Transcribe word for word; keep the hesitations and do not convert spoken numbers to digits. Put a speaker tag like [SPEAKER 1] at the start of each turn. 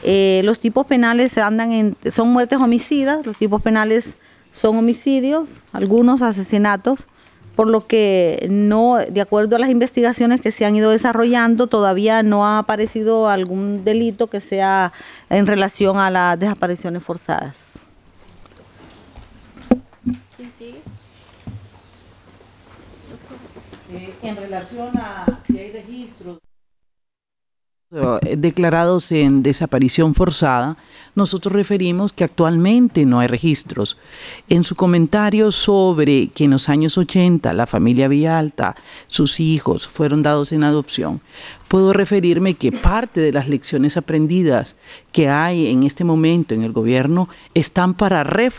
[SPEAKER 1] eh, los tipos penales andan en, son muertes homicidas, los tipos penales son homicidios, algunos asesinatos, por lo que no, de acuerdo a las investigaciones que se han ido desarrollando, todavía no ha aparecido algún delito que sea en relación a las desapariciones forzadas.
[SPEAKER 2] ¿Quién sigue?
[SPEAKER 3] Eh, en relación a si hay registros declarados en desaparición forzada, nosotros referimos que actualmente no hay registros. En su comentario sobre que en los años ochenta la familia Villalta, sus hijos, fueron dados en adopción, puedo referirme que parte de las lecciones aprendidas que hay en este momento en el gobierno están para reforzar